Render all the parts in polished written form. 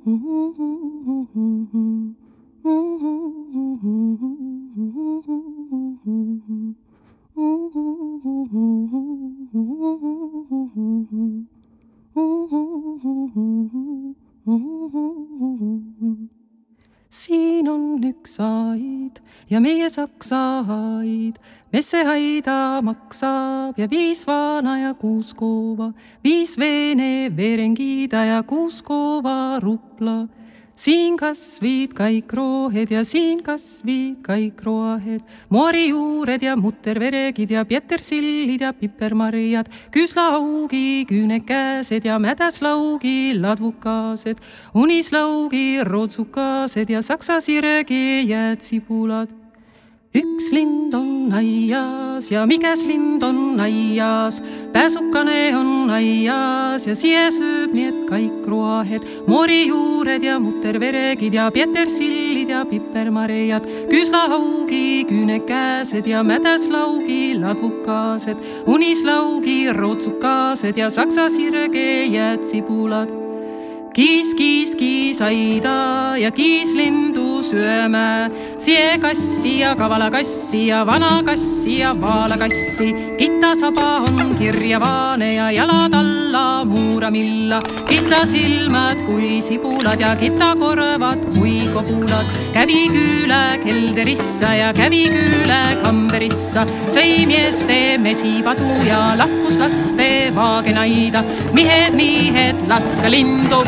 Siin on üks aid ja meie saksa aid. Mis see haida maksab ja 5 vana ja 6 koova, 5 veene veerengida ja 6 koova rupla. Siin kasvid kõik rohed ja siin kasvid kõik roahed, moorijuured ja mutterveregid ja pietersillid ja pipermarjad, küüslaugi küünekäsed ja mädaslaugi ladvukased, unislaugi rootsukased ja saksa siregi ja tsibulad. Üks lind on aias ja miges lind on aias, pääsukane on aias ja siia sööb nii et kõik roahed, moorijuured ja mutterveregid ja pietersillid ja pipermarjad, küüslaugi küünekäsed ja mädaslaugi ladvukased, unislaugi rootsukased ja saksa sirge ja tsibulad. Kiis, kiis, kiis aida ja kiis lindu syömää, sie kassi ja kavala kassi ja vana kassi ja vaala kassi. Kittasaba on kirjavaane ja jalad alla muuramilla, kittasilmad kui sibulad ja kittakorvad kui kobulad. Kävi küülä kelderissa ja kävi küülä kamberissa, sõi mieste mesipadu ja lakkus laste vaagenaida. Mihed, laska lindu!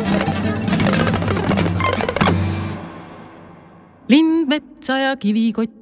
Lind metsa ja kivikott